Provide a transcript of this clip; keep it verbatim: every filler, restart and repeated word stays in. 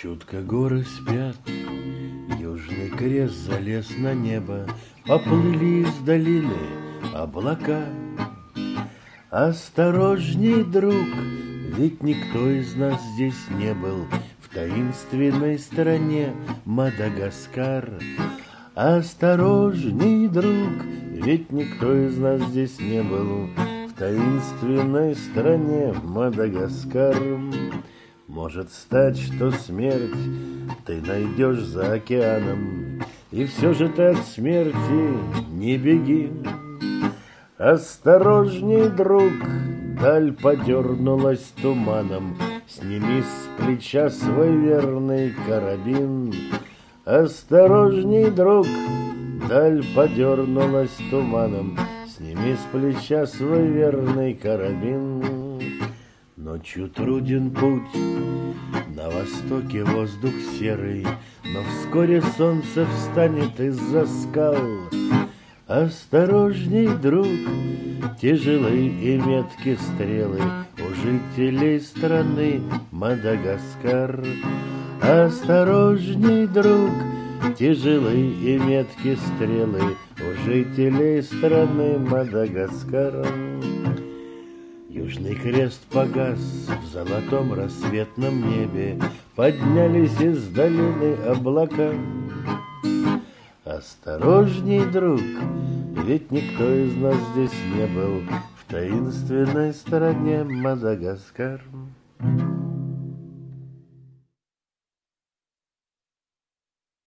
Чутко горы спят, Южный крест залез на небо, Поплыли из долины облака. Осторожней, друг, ведь никто из нас здесь не был В таинственной стране Мадагаскар. Осторожней, друг, ведь никто из нас здесь не был В таинственной стране Мадагаскар. Может стать, что смерть ты найдешь за океаном, И все же ты от смерти не беги. Осторожней, друг, даль подернулась туманом, Сними с плеча свой верный карабин. Осторожней, друг, даль подернулась туманом, Сними с плеча свой верный карабин. Ночью труден путь, на востоке воздух серый, Но вскоре солнце встанет из-за скал. Осторожней, друг, тяжелые и меткие стрелы У жителей страны Мадагаскар. Осторожней, друг, тяжелые и меткие стрелы У жителей страны Мадагаскар. Южный крест погас в золотом рассветном небе, Поднялись из долины облака. Осторожней, друг, ведь никто из нас здесь не был В таинственной стране Мадагаскар.